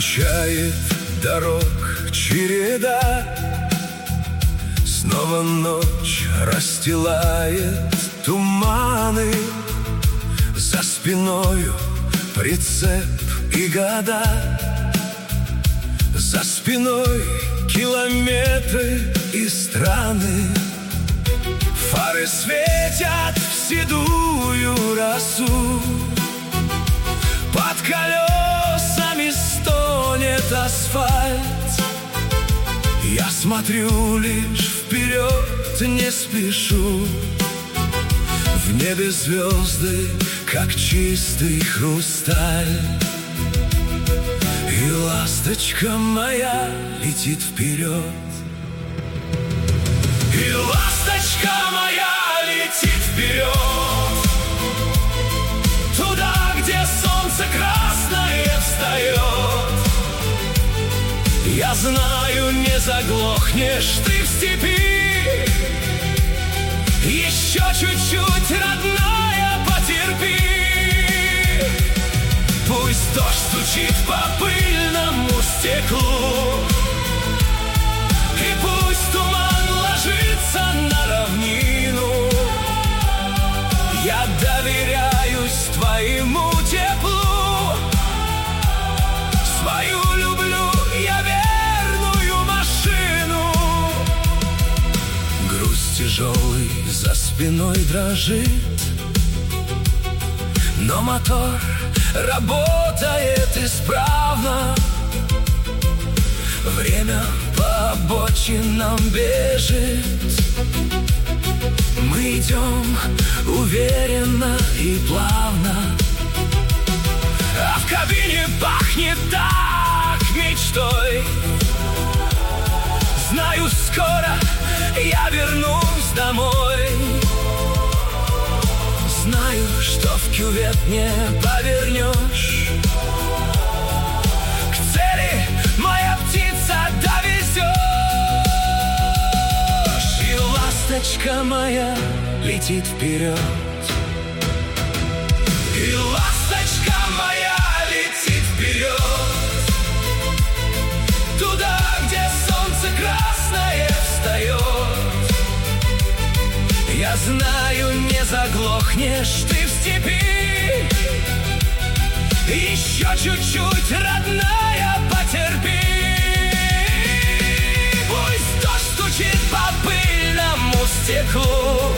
Скучает дорог череда, снова ночь расстилает туманы. За спиною прицеп и года, за спиной километры и страны. Фары светят в седую росу, под колесами стонет асфальт. Я смотрю лишь вперед, не спешу. В небе звезды, как чистый хрусталь, и ласточка моя летит вперед. И ласточка моя летит вперед, туда, где солнце красное встает. Я знаю, не заглохнешь ты в степи, еще чуть-чуть, родная, потерпи. Пусть дождь стучит по пыльному стеклу, и пусть туман ложится на равнину. Я доверяюсь твоему теплу, свою люблю я верную машину. Груз тяжелый за спиной дрожит, но мотор работает исправно. Время по обочинам бежит, мы идем уверенно и плавно. А в кабине пахнет так мечтой. Знаю, скоро я вернусь домой. Знаю, что в кювет не повернешь. К цели, моя птица, довезешь. И ласточка моя летит вперед. И ласточка моя летит вперед, туда, где солнце красное встает. Я знаю, не заглохнешь ты в степи, еще чуть-чуть, родная, потерпи. Пусть дождь стучит по пыльному стеклу,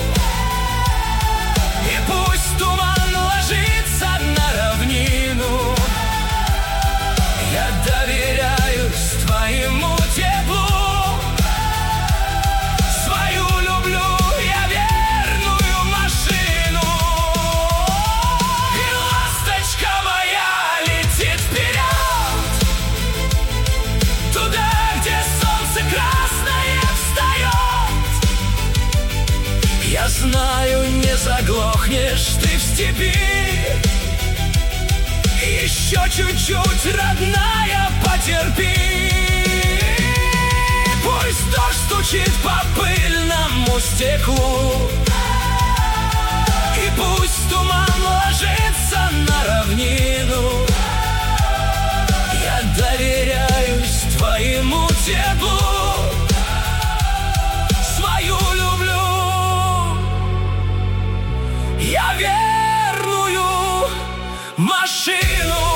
и пусть туман ложится на равнину. Я доверяюсь твоему теплу, свою люблю я верную машину. И ласточка моя летит вперед, туда, где солнце красное встает. Я знаю, не заглохнешь ты в степи, еще чуть-чуть, родная, потерпи. Пусть дождь стучит по пыльному стеклу, и пусть туман ложится на равнину. Я доверяюсь твоему теплу, свою люблю я верную машину.